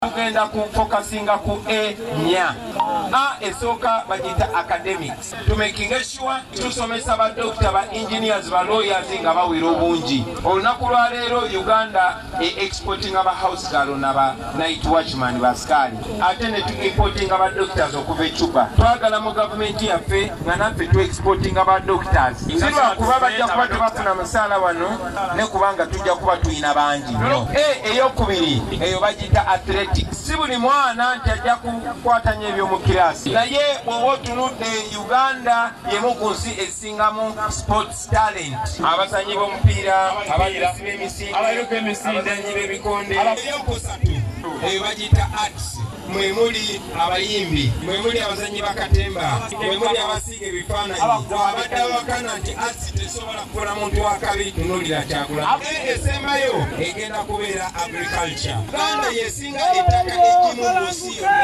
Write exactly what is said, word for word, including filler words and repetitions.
Tugenda ku focusinga ku E nya. A esoka bagita academics. To making sure tusomesa ba doctor, ba engineers, ba lawyers nga bawira obungi. Olunaku lwa leero Uganda e exporting aba house girl na ba night watchman baskali. Ate ne tu importing aba doctors okuva Cuba. Twagala mu government yaffe nga naffe tu exporting aba doctors. Sirwa kuba bajja kuba tebafuna musaala wano ne kubanga tujja kuba tuyina bangi. E eyokubiri eyo bagita athletics. Si buli mwana nti ajja kukwatanya ebyomukirasi naye bw'oba otunudde Uganda yemu ku nsi esingamu sports talent. Abazanyi b'omupiira, abayizi b'emisinde, abazanyi b'ebikonde, eyokusatu eyo bagiyita arts. Mwe muli abayimbi, mwe muli abazanyi bakatemba, mwe muli abasiiga ebifaananyi. Abadde abakana nti arts tesobola kukola muntu wakabi, tunuulira Kyagulanyi. Esembayo egenda kubeera agriculture. Uganda yesinga ettaka egimu mu nsi yonna.